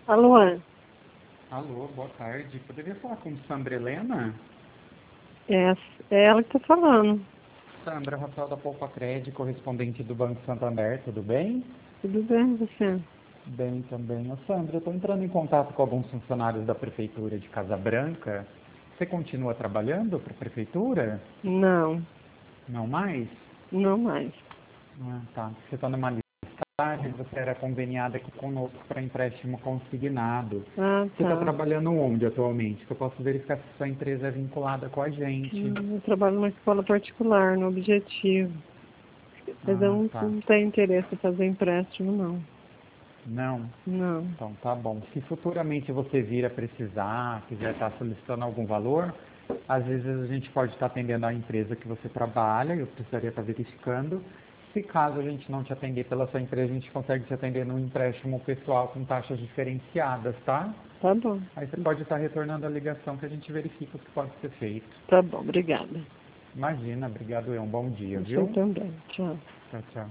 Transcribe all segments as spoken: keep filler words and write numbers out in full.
Alô? Alô, boa tarde. Poderia falar com Sandra Helena? É, é ela que tá falando. Sandra, Rafael da Poupa Crédito, correspondente do Banco Santander, tudo bem? Tudo bem, você? Bem também. Ô, Sandra, eu estou entrando em contato com alguns funcionários da Prefeitura de Casa Branca. Você continua trabalhando para a Prefeitura? Não, Não mais? não mais. Ah, tá. Você está numa listagem, você era conveniada aqui conosco para empréstimo consignado. Ah, Você está tá. trabalhando onde atualmente? Que eu posso verificar se sua empresa é vinculada com a gente. Hum, Eu trabalho numa escola particular, no Objetivo. Mas eu Ah, não, tá. não tenho interesse em fazer empréstimo, não. Não? Não. Então tá bom. Se futuramente você vir a precisar, quiser estar solicitando algum valor, às vezes a gente pode estar atendendo a empresa que você trabalha, eu precisaria estar verificando. Se caso a gente não te atender pela sua empresa, a gente consegue te atender num empréstimo pessoal com taxas diferenciadas, tá? Tá bom. Aí você pode estar retornando a ligação que a gente verifica o que pode ser feito. Tá bom, obrigada. Imagina, obrigado eu. Um bom dia, Você viu? também. Tchau. Tchau, tchau.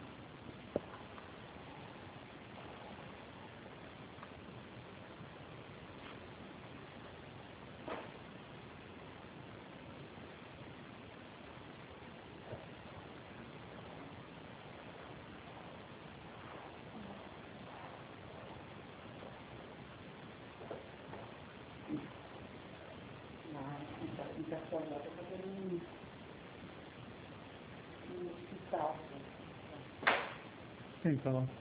Sim, tá bom.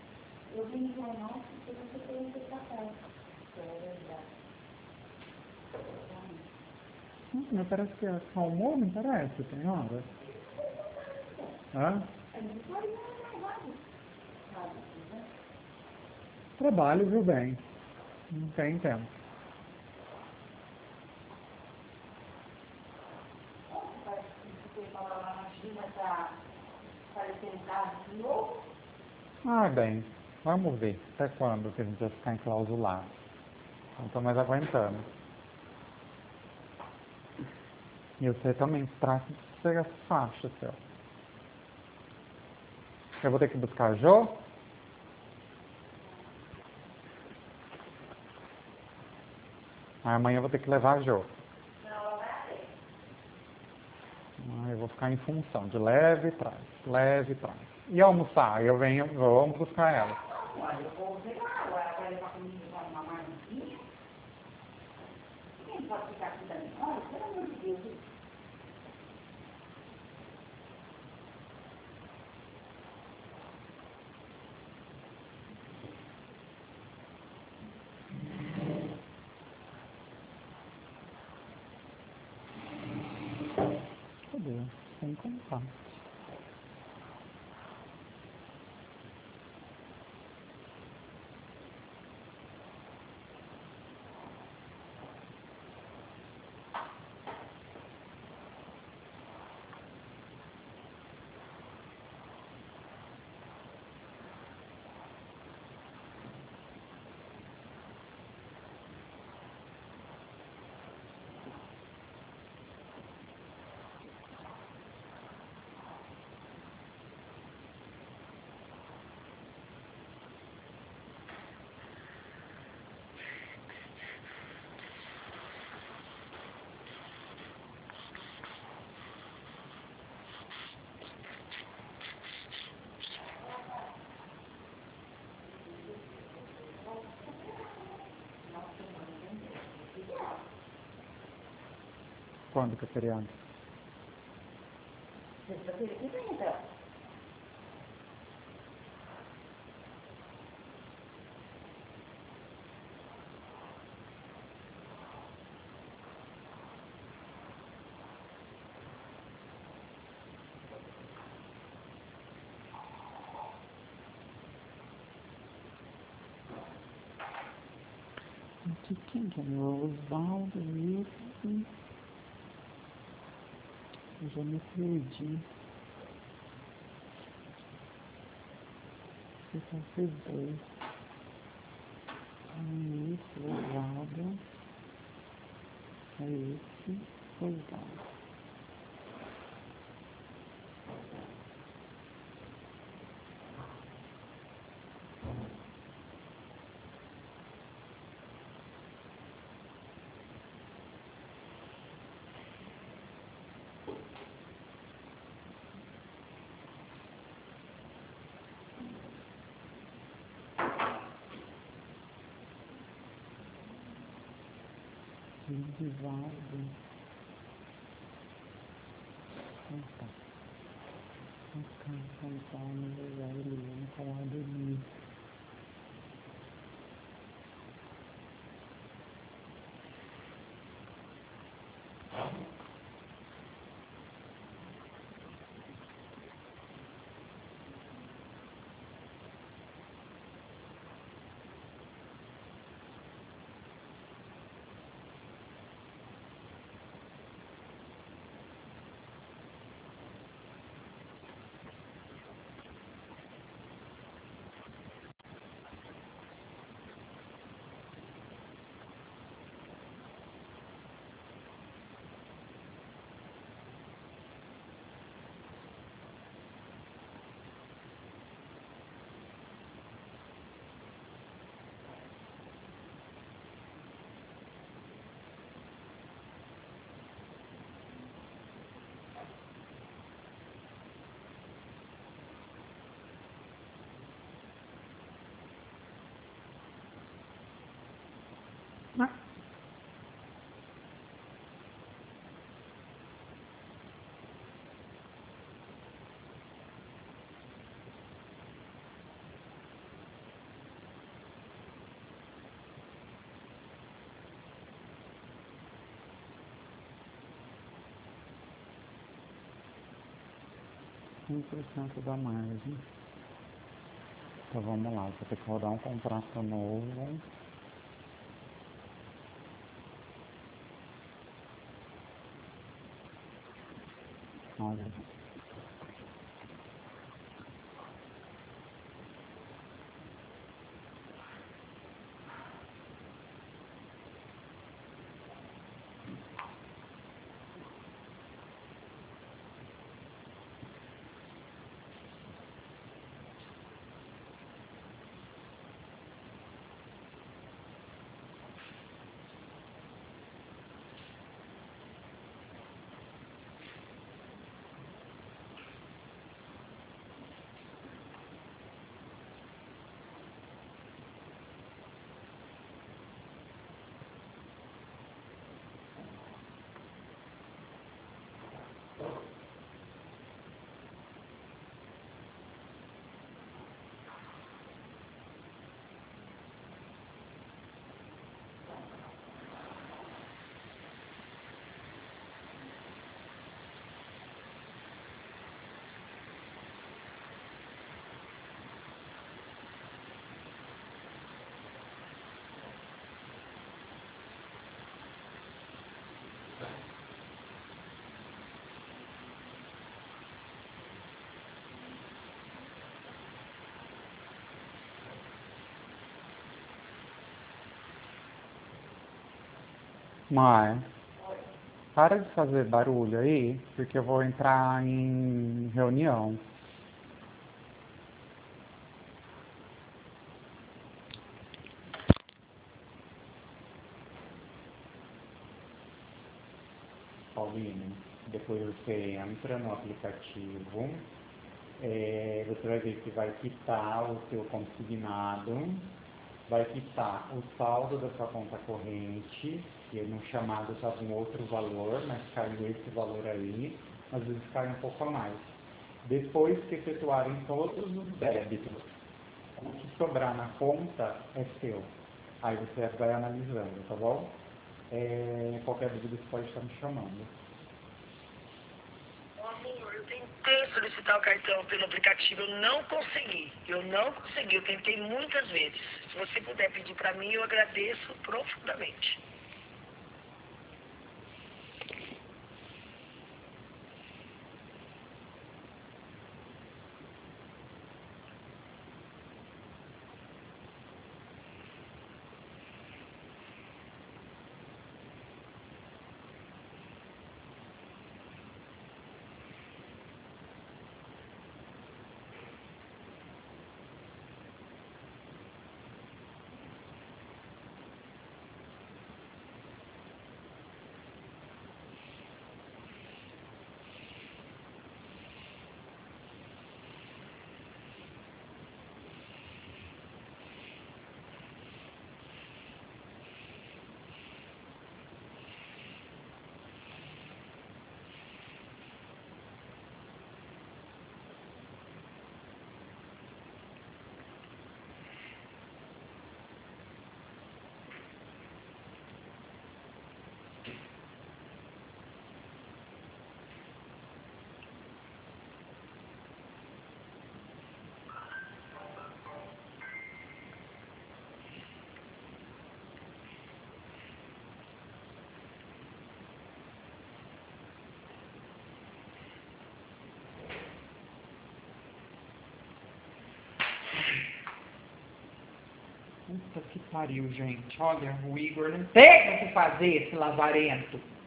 Hum, Mas parece que acalmou, não parece? Tem hora? Hã? Trabalho, viu bem? Não tem tempo. Ah, bem, vamos ver até quando que a gente vai ficar enclausulado. Não estou mais aguentando. E você também, pra ser faixa, seu. Eu vou ter que buscar a Jô? Aí amanhã eu vou ter que levar a Jô. Ah, eu vou ficar em função de leve e trás, leve e trás. E almoçar, eu venho, vamos buscar ela. Cadê? Sem contar. Quando que é feriado? Aqui, quem que é meu? Osvaldo, Wilson. Eu já me perdi. Você só fez dois. Aí, esse, Osvaldo. Aí, esse, Osvaldo. Divisado. Opa. Ok, então, no lugar ele vem falar do livro. cem por cento da margem. Então vamos lá, vou ter que rodar um contrato novo. Olha. Mas, para de fazer barulho aí, porque eu vou entrar em reunião. Pauline, depois você entra no aplicativo, é, você vai ver que vai quitar o seu consignado, vai quitar o saldo da sua conta corrente, que no chamado estava um outro valor, mas caiu esse valor aí, às vezes cai um pouco a mais. Depois que efetuarem todos os débitos, o que sobrar na conta é seu. Aí você vai analisando, tá bom? É, qualquer dúvida você pode estar me chamando. Amor, eu tentei solicitar o cartão pelo aplicativo, eu não consegui. Eu não consegui, eu tentei muitas vezes. Se você puder pedir para mim, eu agradeço profundamente. Puta que pariu, gente. Olha, o Igor não tem o que fazer, esse lazarento.